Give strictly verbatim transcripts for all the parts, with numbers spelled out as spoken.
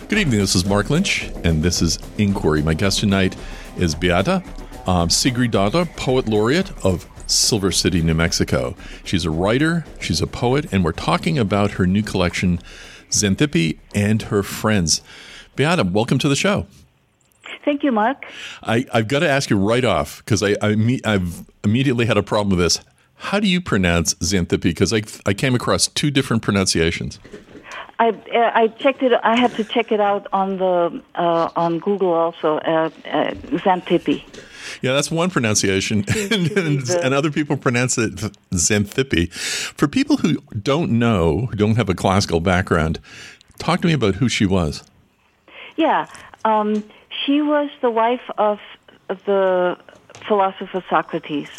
Good evening, this is Mark Lynch, and this is Inquiry. My guest tonight is Beata um, Sigridardottir, Poet Laureate of Silver City, New Mexico. She's a writer, she's a poet, and we're talking about her new collection, Xanthippe and Her Friends. Beata, welcome to the show. Thank you, Mark. I, I've got to ask you right off, because I, I, I've immediately had a problem with this. How do you pronounce Xanthippe? Because I, I came across two different pronunciations. I I checked it. I had to check it out on the uh, on Google also. Uh, uh, Xanthippe. Yeah, that's one pronunciation, and, and, and other people pronounce it Xanthippe. For people who don't know, who don't have a classical background, talk to me about who she was. Yeah, um, she was the wife of the philosopher Socrates,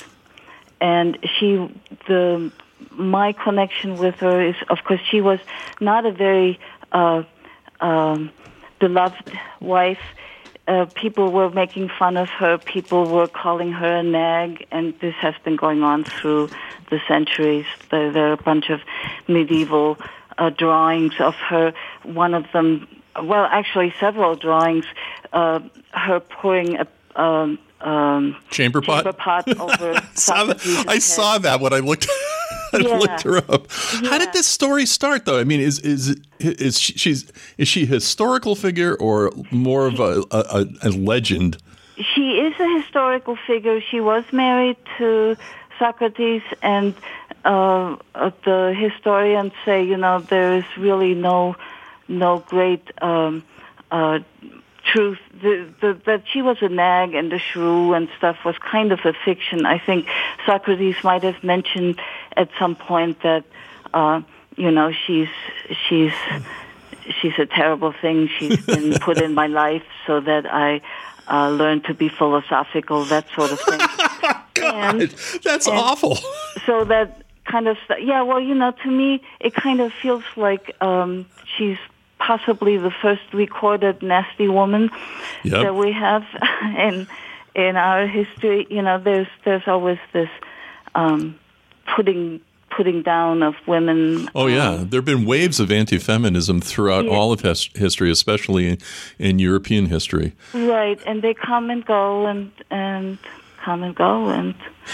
and she the. My connection with her is, of course, she was not a very uh, um, beloved wife. Uh, people were making fun of her. People were calling her a nag, and this has been going on through the centuries. There, there are a bunch of medieval uh, drawings of her. One of them, well, actually several drawings, uh, her pouring a um, um, chamber pot, chamber pot over Socrates' I head. saw that when I looked. I Yeah. looked her up. Yeah. How did this story start, though? I mean, is is is she, she's is she a historical figure or more of a, a, a legend? She is a historical figure. She was married to Socrates, and uh, uh, the historians say, you know, there is really no no great um, uh, truth. The, the, that she was a nag and a shrew and stuff was kind of a fiction. I think Socrates might have mentioned at some point that, uh, you know, she's she's she's a terrible thing. She's been put in my life so that I uh, learn to be philosophical, that sort of thing. God, and, that's and awful. So that kind of stuff. Yeah, well, you know, to me, it kind of feels like um, she's possibly the first recorded nasty woman Yep. that we have in in our history. You know, there's there's always this um, putting putting down of women. Oh yeah, um, there have been waves of anti-feminism throughout Yeah. all of his- history, especially in, in European history. right, and they come and go and and come and go, and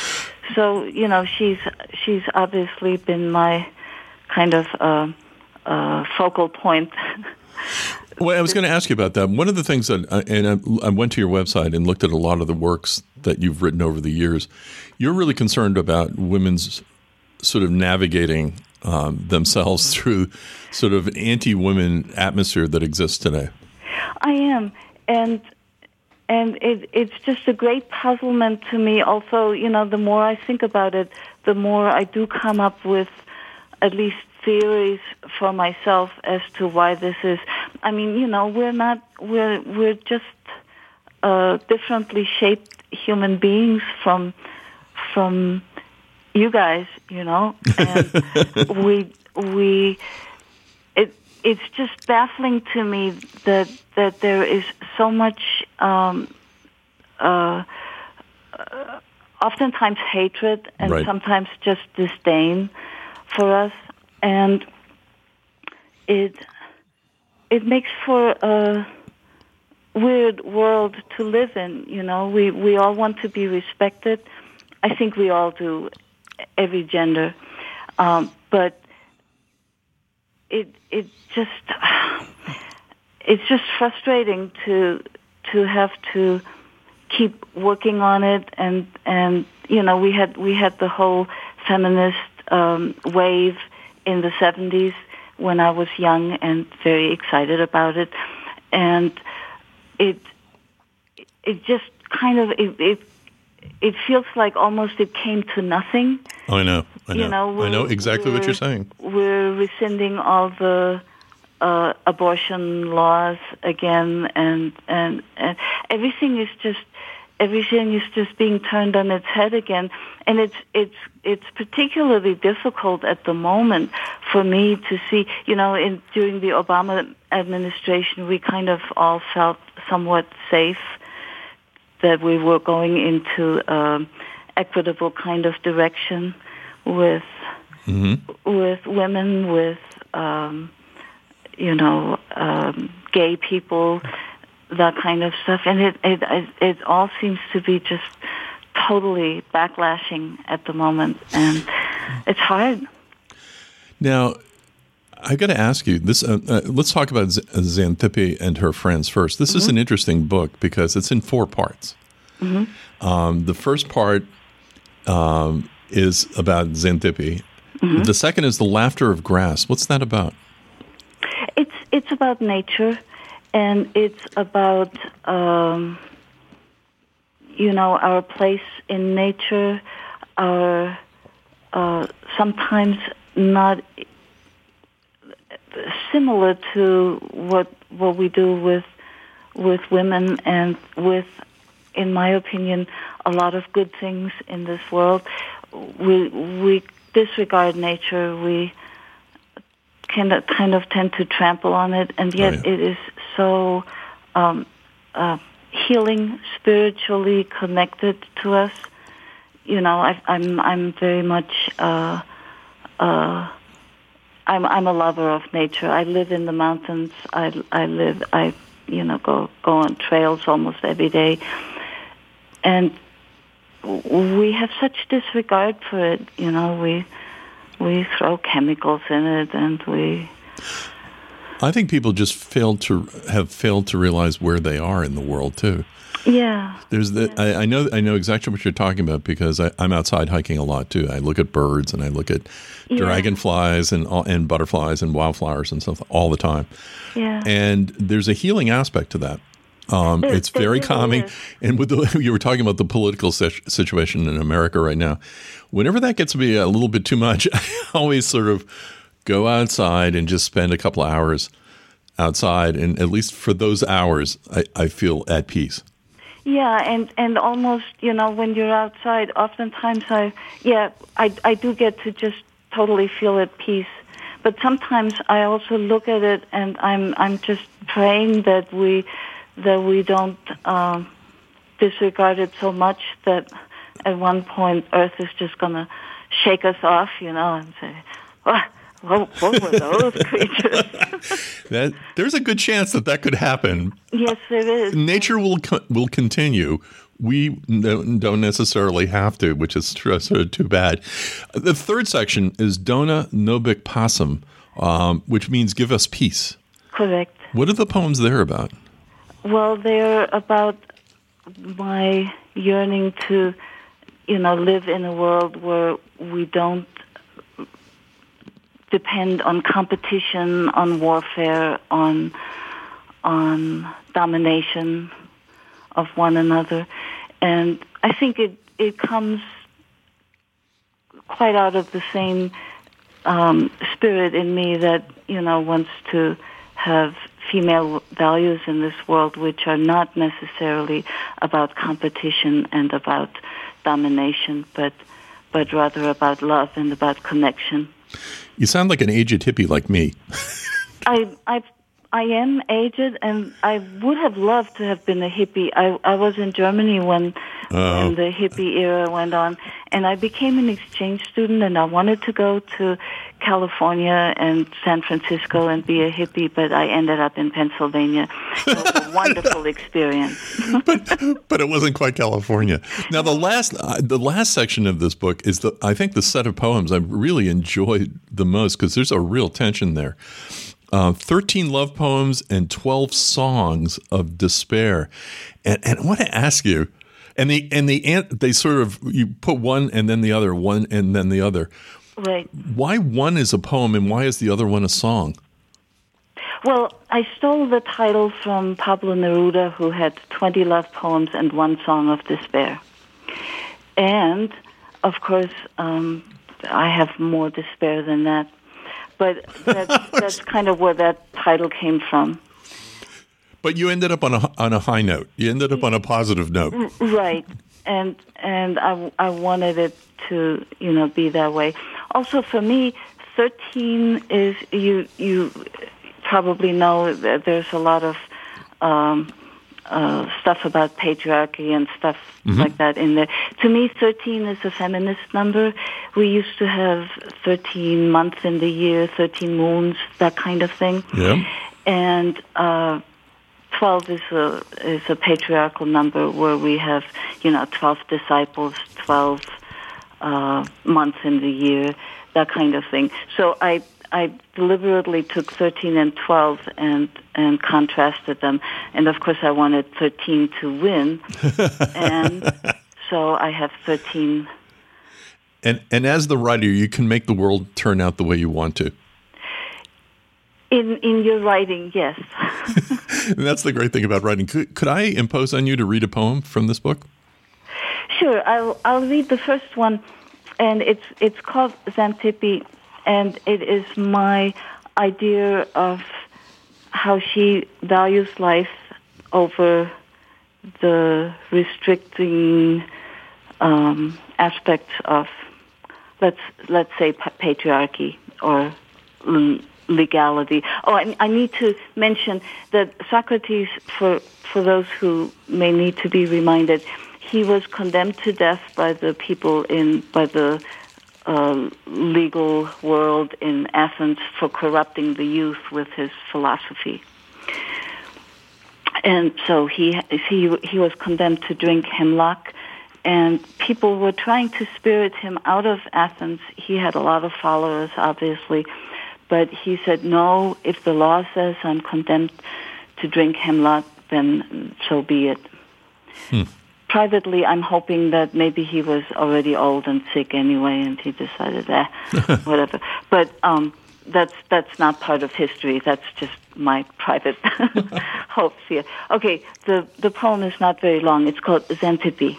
so you know, she's she's obviously been my kind of uh, uh, focal point. Well, I was going to ask you about that. One of the things that, I, and I, I went to your website and looked at a lot of the works that you've written over the years. You're really concerned about women's sort of navigating um, themselves through sort of an anti-women atmosphere that exists today. I am, and and it, it's just a great puzzlement to me. Also, you know, the more I think about it, the more I do come up with at least theories for myself as to why this is. I mean, you know, we're not we're we're just uh, differently shaped human beings from from you guys, you know, and we we it it's just baffling to me that that there is so much um, uh, uh, oftentimes hatred and Right. sometimes just disdain for us, and it it makes for a weird world to live in. You know, we we all want to be respected. I think we all do, every gender, um, but it it just it's just frustrating to to have to keep working on it, and and you know, we had we had the whole feminist um, wave in the seventies when I was young and very excited about it, and it it just kind of it it, it feels like almost it came to nothing. Oh, I know. I know. You know, I know we're- exactly what we're- you're saying. We're rescinding all the uh, abortion laws again, and, and and everything is just everything is just being turned on its head again, and it's it's it's particularly difficult at the moment for me to see. You know, in during the Obama administration, we kind of all felt somewhat safe that we were going into um, equitable kind of direction with Mm-hmm. with women, with um, you know, um, gay people, that kind of stuff. And it, it, it, it all seems to be just totally backlashing at the moment. And it's hard. Now, I got to ask you this. Uh, uh, let's talk about Z- Xanthippe and her friends first. This mm-hmm. is an interesting book because it's in four parts. Mm-hmm. Um, the first part um, is about Xanthippe. Mm-hmm. The second is The Laughter of Grass. What's that about? It's it's about nature, and it's about um, you know, our place in nature, our uh, sometimes not similar to what what we do with with women and with, in my opinion, a lot of good things in this world. We we disregard nature. We kind of kind of tend to trample on it, and yet oh, yeah. it is so um, uh, healing, spiritually connected to us. You know, I, I'm I'm very much. Uh, uh, I'm I'm a lover of nature. I live in the mountains. I I live. I you know go go on trails almost every day, and we have such disregard for it. You know, we we throw chemicals in it, and we. I think people just failed to have failed to realize where they are in the world too. Yeah. There's the yeah. I, I know I know exactly what you're talking about because I, I'm outside hiking a lot too. I look at birds and I look at yeah. dragonflies and and butterflies and wildflowers and stuff all the time. Yeah. And there's a healing aspect to that. Um, there, it's very really calming. Is. And with the, you were talking about the political situation in America right now. Whenever that gets to be a little bit too much, I always sort of go outside and just spend a couple of hours outside. And at least for those hours, I, I feel at peace. Yeah, and, and almost, you know, when you're outside, oftentimes I, yeah, I, I do get to just totally feel at peace. But sometimes I also look at it and I'm I'm just praying that we that we don't um, disregard it so much that at one point Earth is just going to shake us off, you know, and say, oh, what, what were those creatures? that there's a good chance that that could happen. Yes, there is. Nature will will continue. We don't necessarily have to, which is sort of too bad. The third section is Dona Nobik Pasam, um, which means give us peace. Correct. What are the poems there about? Well, they're about my yearning to, you know, live in a world where we don't depend on competition, on warfare, on on domination of one another. And I think it, it comes quite out of the same um, spirit in me that, you know, wants to have female values in this world which are not necessarily about competition and about domination, but but rather about love and about connection. You sound like an aged hippie like me. I I I am aged, and I would have loved to have been a hippie. I I was in Germany when Uh-oh. when the hippie era went on, and I became an exchange student, and I wanted to go to California and San Francisco and be a hippie, but I ended up in Pennsylvania. It was a wonderful experience. but but it wasn't quite California. Now the last uh, the last section of this book is the I think the set of poems I really enjoyed the most because there's a real tension there. Uh, thirteen love poems and twelve songs of despair, and and I want to ask you, and the and the they sort of you put one and then the other, one and then the other. Right. Why one is a poem and why is the other one a song? Well, I stole the title from Pablo Neruda, who had twenty love poems and one song of despair. And, of course, um, I have more despair than that. But that's, that's kind of where that title came from. But you ended up on a on a high note. You ended up on a positive note. Right. And and I, I wanted it to, you know, be that way. Also, for me, thirteen is, you you probably know that there's a lot of um, uh, stuff about patriarchy and stuff mm-hmm. like that in there. To me, thirteen is a feminist number. We used to have thirteen months in the year, thirteen moons, that kind of thing. Yeah. And uh, twelve is a is a patriarchal number where we have, you know, twelve disciples, twelve uh, months in the year, that kind of thing. So I I deliberately took thirteen and twelve and and contrasted them. And of course, I wanted thirteen to win, and so I have thirteen. And and as the writer, you can make the world turn out the way you want to. In in your writing, yes. And that's the great thing about writing. Could, could I impose on you to read a poem from this book? Sure, I'll I'll read the first one, and it's it's called Xanthippe, and it is my idea of how she values life over the restricting um, aspects of let's let's say patriarchy or legality. Oh, I, I need to mention that Socrates, for for those who may need to be reminded, he was condemned to death by the people in by the uh, legal world in Athens for corrupting the youth with his philosophy. And so he he he was condemned to drink hemlock, and people were trying to spirit him out of Athens. He had a lot of followers, obviously. But he said, no, if the law says I'm condemned to drink hemlock, then so be it. Hmm. Privately, I'm hoping that maybe he was already old and sick anyway, and he decided, eh, whatever. But um, that's that's not part of history. That's just my private hopes here. Okay, the, the poem is not very long. It's called Xanthippe.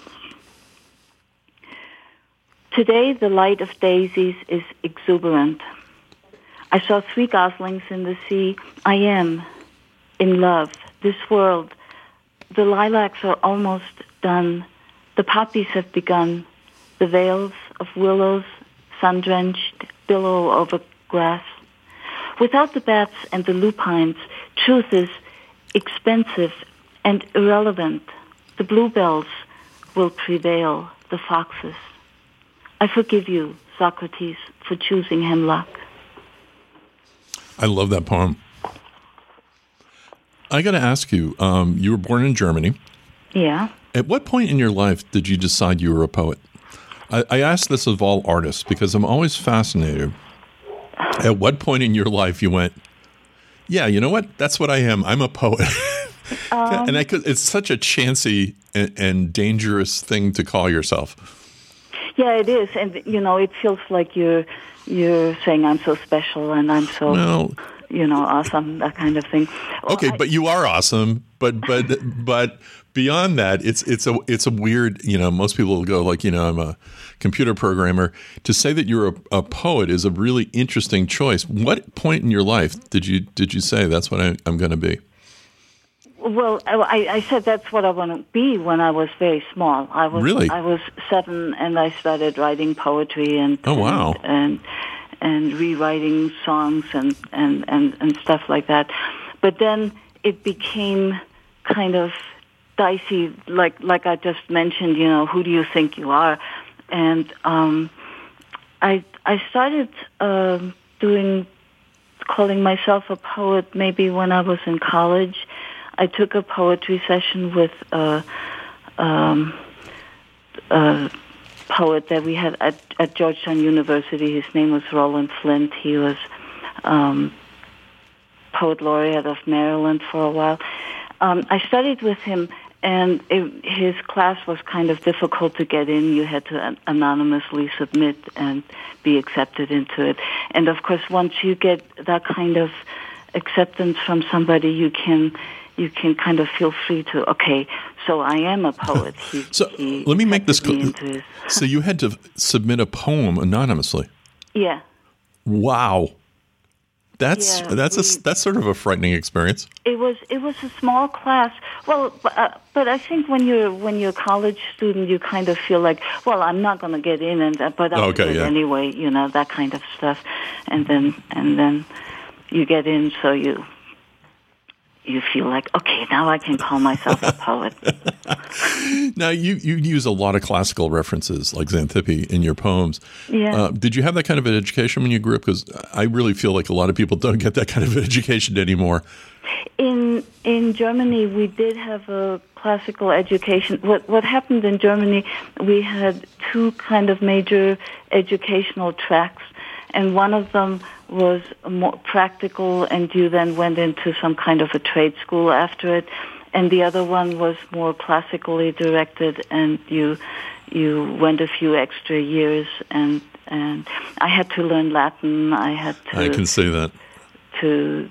Today, the light of daisies is exuberant. I saw three goslings in the sea. I am in love. This world, the lilacs are almost done. The poppies have begun. The veils of willows, sun-drenched, billow over grass. Without the bats and the lupines, truth is expensive and irrelevant. The bluebells will prevail, the foxes. I forgive you, Socrates, for choosing hemlock. I love that poem. I got to ask you, um, you were born in Germany. Yeah. At what point in your life did you decide you were a poet? I, I ask this of all artists because I'm always fascinated. At what point in your life you went, yeah, you know what? That's what I am. I'm a poet. um, and I could, it's such a chancy and, and dangerous thing to call yourself. Yeah, it is. And, you know, it feels like you're You're saying I'm so special and I'm so, well, you know, awesome, that kind of thing. Okay, well, but I, you are awesome. But but but beyond that, it's it's a it's a weird. You know, most people will go like, you know, I'm a computer programmer. To say that you're a, a poet is a really interesting choice. What point in your life did you did you say that's what I, I'm going to be? Well, I, I said that's what I want to be when I was very small. I was really? I was seven, and I started writing poetry and oh wow and and, and rewriting songs and, and, and, and stuff like that. But then it became kind of dicey, like like I just mentioned. You know, who do you think you are? And um, I I started uh, doing calling myself a poet maybe when I was in college. I took a poetry session with a, um, a poet that we had at, at Georgetown University. His name was Roland Flint. He was um, poet laureate of Maryland for a while. Um, I studied with him, and it, his class was kind of difficult to get in. You had to an- anonymously submit and be accepted into it. And, of course, once you get that kind of acceptance from somebody, you can... you can kind of feel free to, okay, so I am a poet. He, so he let me make this clear. His... So you had to submit a poem anonymously? Yeah. Wow. That's yeah, that's we, a that's sort of a frightening experience. It was it was a small class. Well, uh, but I think when you're when you're a college student, you kind of feel like, well, I'm not going to get in, and but I'll okay, do it yeah. anyway. You know, that kind of stuff, and then and then you get in, so you you feel like, okay, now I can call myself a poet. Now, you, you use a lot of classical references like Xanthippe in your poems. Yeah. Uh, did you have that kind of an education when you grew up? Because I really feel like a lot of people don't get that kind of education anymore. In in Germany, we did have a classical education. What what happened in Germany, we had two kind of major educational tracks, and one of them was more practical, and you then went into some kind of a trade school after it, and the other one was more classically directed, and you you went a few extra years, and and I had to learn Latin. I had to. I can see that. To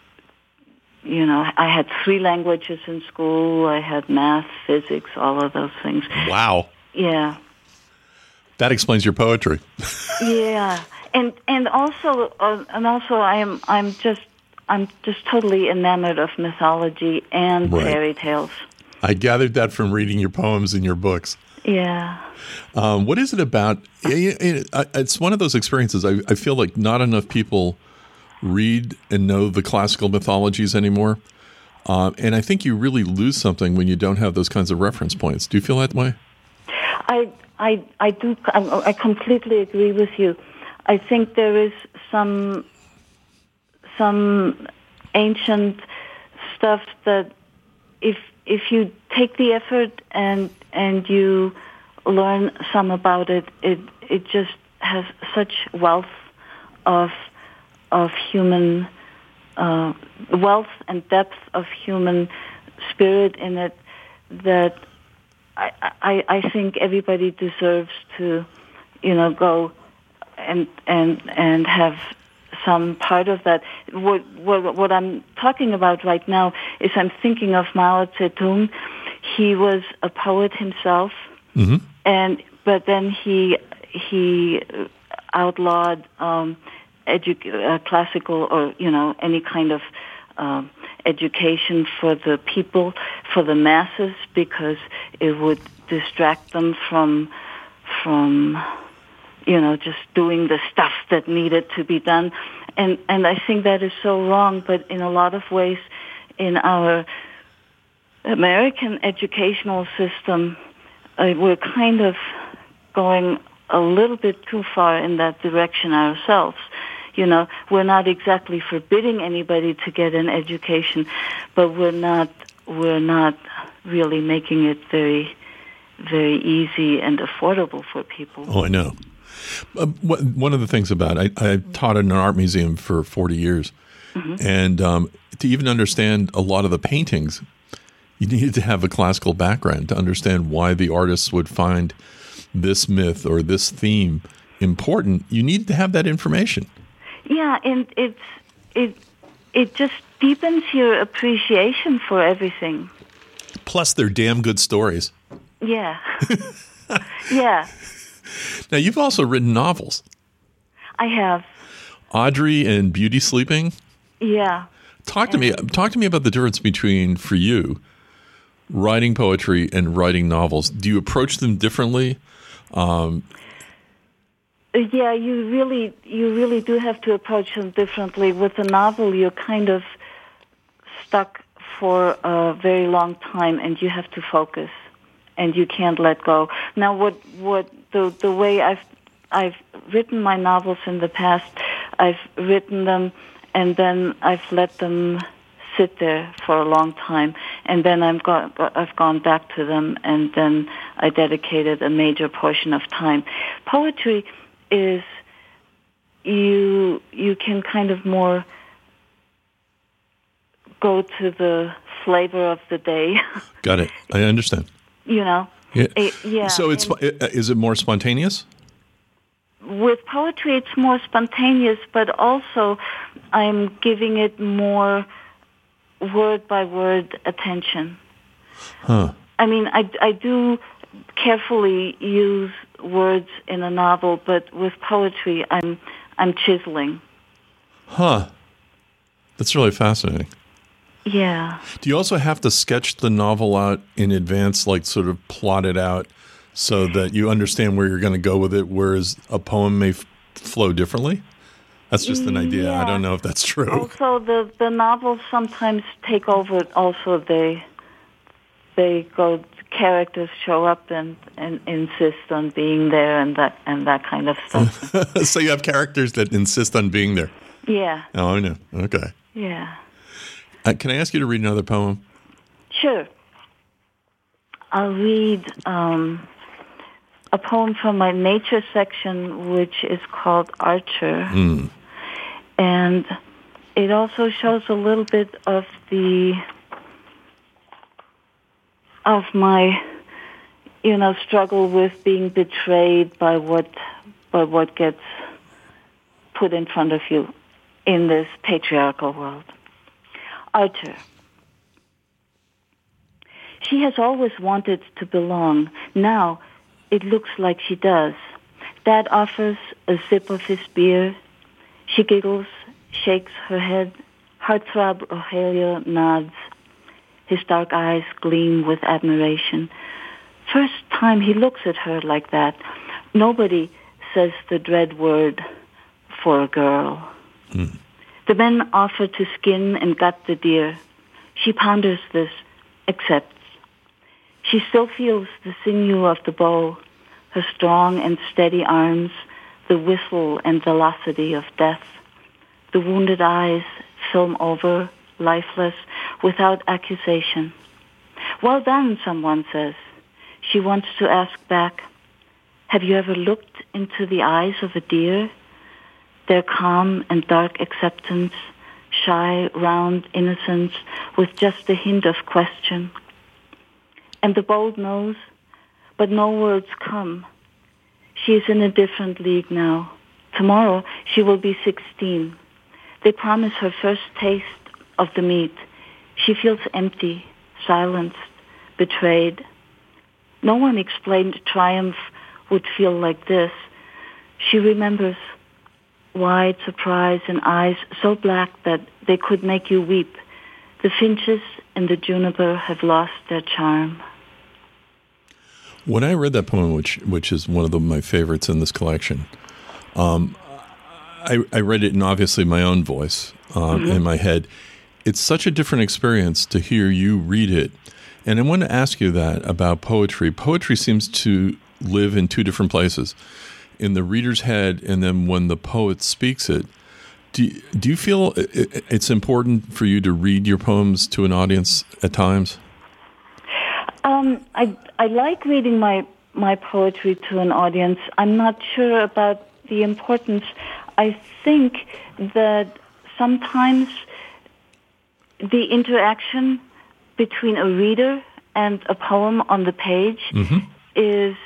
You know, I had three languages in school. I had math, physics, all of those things. Wow. Yeah. That explains your poetry. Yeah, and and also uh, and also I am I'm just I'm just totally enamored of mythology and Right. fairy tales. I gathered that from reading your poems in your books. Yeah. Um, what is it about? it- it- It's one of those experiences. I, I feel like not enough people read and know the classical mythologies anymore. Um, and I think you really lose something when you don't have those kinds of reference points. Do you feel that way? I I I do I, I completely agree with you. I think there is some some ancient stuff that if if you take the effort and and you learn some about it, it it just has such wealth of of human uh, wealth and depth of human spirit in it that I, I I think everybody deserves to, you know, go and and and have some part of that. What what what I'm talking about right now is I'm thinking of Mao Zedong. He was a poet himself, Mm-hmm. and but then he he outlawed um, edu- uh, classical or you know any kind of um, education for the people, for the masses, because it would distract them from from you know just doing the stuff that needed to be done, and and I think that is so wrong. But in a lot of ways, in our American educational system, uh, we're kind of going a little bit too far in that direction ourselves. You know, we're not exactly forbidding anybody to get an education, but we're not we're not really making it very, very easy and affordable for people. Oh, I know. Uh, what, one of the things about I, I taught in an art museum for forty years, mm-hmm. and um, to even understand a lot of the paintings, you needed to have a classical background to understand why the artists would find this myth or this theme important. You needed to have that information. Yeah, and it's it it just deepens your appreciation for everything. Plus, they're damn good stories. Yeah, yeah. Now, you've also written novels. I have. Audrey and Beauty Sleeping. Yeah. Talk to me. Talk to me about the difference between, for you, writing poetry and writing novels. Do you approach them differently? Um, yeah, you really, you really do have to approach them differently. With a novel, you're kind of stuck for a very long time, and you have to focus, and you can't let go. Now, what, what the the way I've I've written my novels in the past, I've written them, and then I've let them sit there for a long time, and then I'm go- I've gone back to them, and then I dedicated a major portion of time. Poetry is you you can kind of more go to the flavor of the day. Got it. I understand. You know. Yeah. It, yeah. So it's and is it more spontaneous? with poetry, it's more spontaneous, but also I'm giving it more word by word attention. Huh. I mean, I, I do carefully use words in a novel, but with poetry, I'm I'm chiseling. Huh. That's really fascinating. Yeah. Do you also have to sketch the novel out in advance, like sort of plot it out so that you understand where you're going to go with it, whereas a poem may f- flow differently? That's just an idea. Yeah. I don't know if that's true. Also, the, the novels sometimes take over. Also, they they go. Characters show up and, and insist on being there and that and that kind of stuff. So you have characters that insist on being there. Yeah. Oh, I know. Okay. Yeah. Uh, can I ask you to read another poem? Sure. I'll read um, a poem from my nature section, which is called Archer. Mm. And it also shows a little bit of the, of my, you know, struggle with being betrayed by what, by what gets put in front of you in this patriarchal world. Archer. She has always wanted to belong. Now it looks like she does. Dad offers a sip of his beer. She giggles, shakes her head. Heartthrob Rogelio nods. His dark eyes gleam with admiration. First time he looks at her like that. Nobody says the dread word for a girl. Mm. The men offer to skin and gut the deer. She ponders this, accepts. She still feels the sinew of the bow, her strong and steady arms, the whistle and velocity of death. The wounded eyes film over, lifeless, without accusation. Well done, someone says. She wants to ask back, have you ever looked into the eyes of a deer? Their calm and dark acceptance, shy, round innocence, with just a hint of question. And the bold knows, but no words come. She is in a different league now. Tomorrow she will be sixteen. They promise her first taste of the meat. She feels empty, silenced, betrayed. No one explained triumph would feel like this. She remembers wide surprise and eyes so black that they could make you weep. The finches and the juniper have lost their charm. When I read that poem, which which is one of the, my favorites in this collection, um, I, I read it in obviously my own voice um, mm-hmm. in my head. It's such a different experience to hear you read it. And I want to ask you that about poetry. Poetry seems to live in two different places, in the reader's head and then when the poet speaks it. Do you, do you feel it's important for you to read your poems to an audience at times? Um, I I like reading my, my poetry to an audience. I'm not sure about the importance. I think that sometimes the interaction between a reader and a poem on the page mm-hmm. is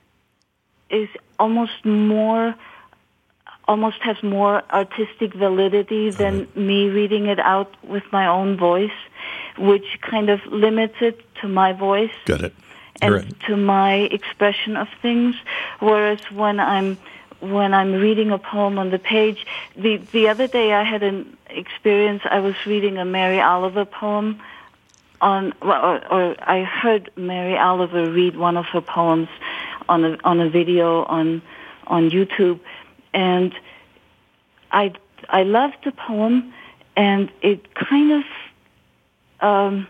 is almost more almost has more artistic validity than right. me reading it out with my own voice, which kind of limits it to my voice. Got it. And right. to my expression of things. Whereas when I'm when I'm reading a poem on the page, the the other day I had an experience. I was reading a Mary Oliver poem on, or, or I heard Mary Oliver read one of her poems on a on a video on on YouTube, and I I loved the poem, and it kind of um,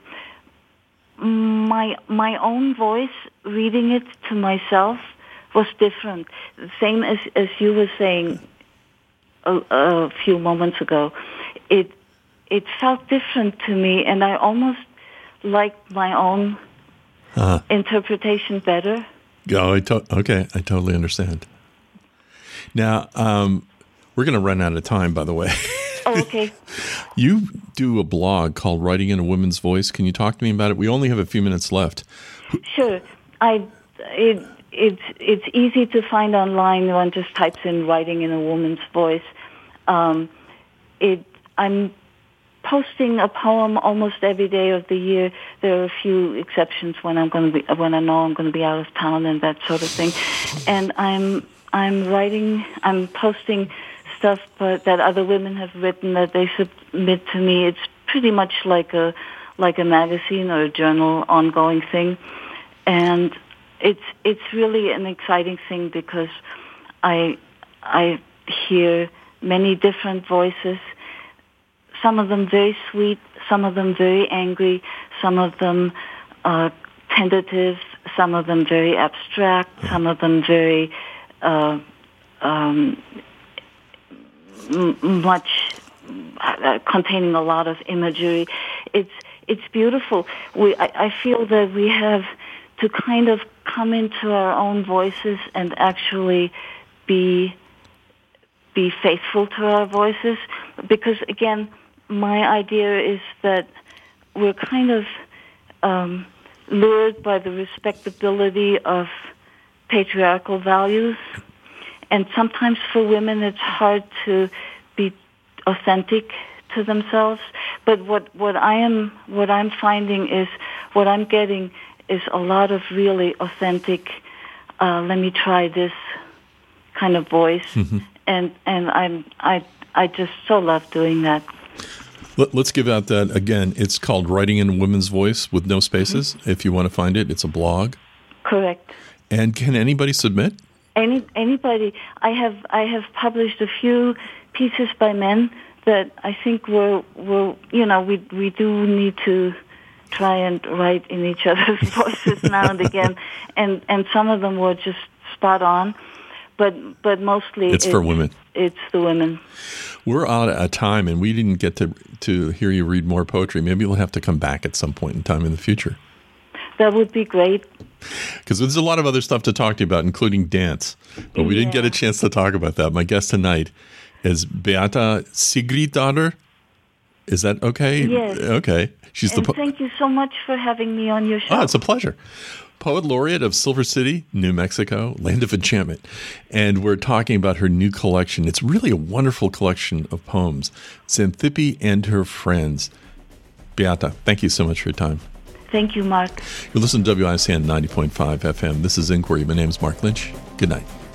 my my own voice reading it to myself was different. Same as as you were saying a, a few moments ago, it it felt different to me, and I almost liked my own uh-huh. interpretation better. Oh, I to- okay, I totally understand. Now, um, we're going to run out of time, by the way. Oh, okay. You do a blog called Writing in a Woman's Voice. Can you talk to me about it? We only have a few minutes left. Sure. I it it's it's easy to find online. One just types in "Writing in a Woman's Voice." Um, it I'm posting a poem almost every day of the year. There are a few exceptions when I'm going to be when I know I'm going to be out of town and that sort of thing. And I'm I'm writing. I'm posting stuff but that other women have written that they submit to me. It's pretty much like a like a magazine or a journal, ongoing thing, and it's it's really an exciting thing because I I hear many different voices. Some of them very sweet, some of them very angry, some of them uh, tentative, some of them very abstract, some of them very uh, um, m- much uh, containing a lot of imagery. It's it's beautiful. We I, I feel that we have to kind of come into our own voices and actually be be faithful to our voices, because again, my idea is that we're kind of um, lured by the respectability of patriarchal values, and sometimes for women it's hard to be authentic to themselves. But what, what I am what I'm finding is what I'm getting is a lot of really authentic. Uh, let me try this kind of voice, mm-hmm. and and I'm I I just so love doing that. Let, let's give out that again. It's called Writing in a Women's Voice with no spaces. Mm-hmm. If you want to find it, it's a blog. Correct. And can anybody submit? Any anybody. I have I have published a few pieces by men that I think were were you know we we do need to try and write in each other's voices now and again, and and some of them were just spot on, but but mostly it's, it's for women. It's the women. We're out of time, and we didn't get to to hear you read more poetry. Maybe we'll have to come back at some point in time in the future. That would be great. Because there's a lot of other stuff to talk to you about, including dance, but we yeah. didn't get a chance to talk about that. My guest tonight is Beata Sigridardóttir. Is that okay? Yes. Okay. She's and the po- thank you so much for having me on your show. Oh, it's a pleasure. Poet laureate of Silver City, New Mexico, Land of Enchantment. And we're talking about her new collection. It's really a wonderful collection of poems. Xanthippe and Her Friends. Beata, thank you so much for your time. Thank you, Mark. You're listening to W I S N ninety point five F M. This is Inquiry. My name is Mark Lynch. Good night.